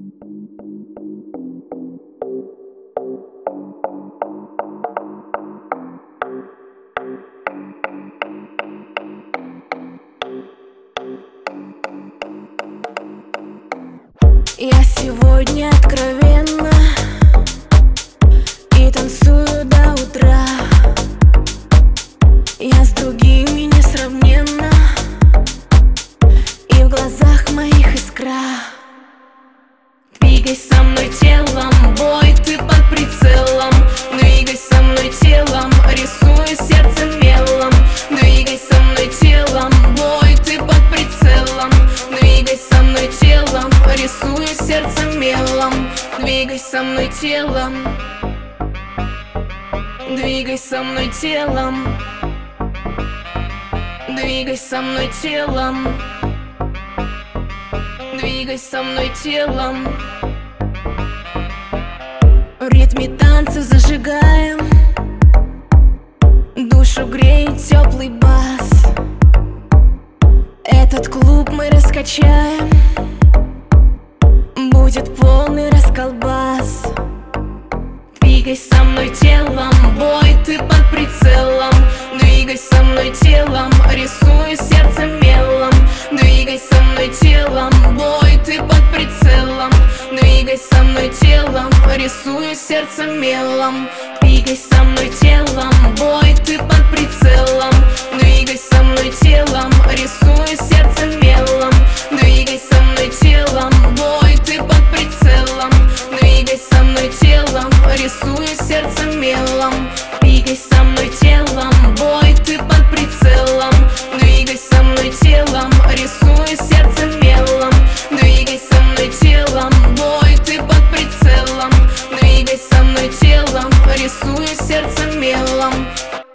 Я сегодня откровенно и танцую до утра. Я с другими несравненна, и в глазах моих искра. Двигай со мной телом, бой, ты под прицелом. Двигай со мной телом, рисуя сердце мелом. Двигай со мной телом, бой, ты под прицелом. Двигай со мной телом, рисуя сердце мелом. Двигай со мной телом. Двигай со мной телом. Двигай со мной телом. Двигай со мной телом. В ритме танца зажигаем, душу греет теплый бас. Этот клуб мы раскачаем, будет полный расколбас. Двигай со мной телом, бой, ты под прицелом. Двигай со мной телом, рисуя сердце мелом. Двигай со мной телом, бой, ты под прицелом. Двигай со мной телом, рисуя сердце мелом. Двигай со мной телом, бой, ты под прицелом. Двигай со мной телом, рисуя сердце мелом. Двигай со мной телом, бой, ты под прицелом. Двигай со мной телом, рисуя сердце мелом. Двигай со мной телом, бой, ты под прицелом. Двигай со мной телом, рисуя сердце мелом. Двигай со мной телом, бой, ты под прицелом. Двигай со мной телом, рисуя сердце мелом.